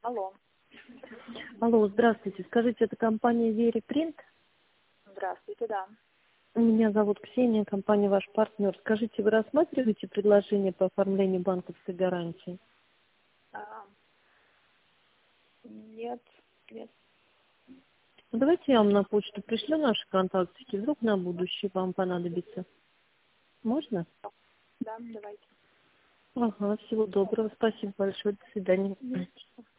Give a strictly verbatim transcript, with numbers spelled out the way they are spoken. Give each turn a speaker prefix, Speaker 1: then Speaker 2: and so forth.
Speaker 1: Алло.
Speaker 2: Алло, здравствуйте. Скажите, это компания Вери Принт?
Speaker 1: Здравствуйте, да.
Speaker 2: Меня зовут Ксения, компания ваш партнер. Скажите, вы рассматриваете предложение по оформлению банковской гарантии?
Speaker 1: А, нет, нет.
Speaker 2: Ну, давайте я вам на почту пришлю наши контактики, вдруг на будущее вам понадобится. Можно?
Speaker 1: Да, давайте.
Speaker 2: Ага, всего доброго. Спасибо большое. До свидания.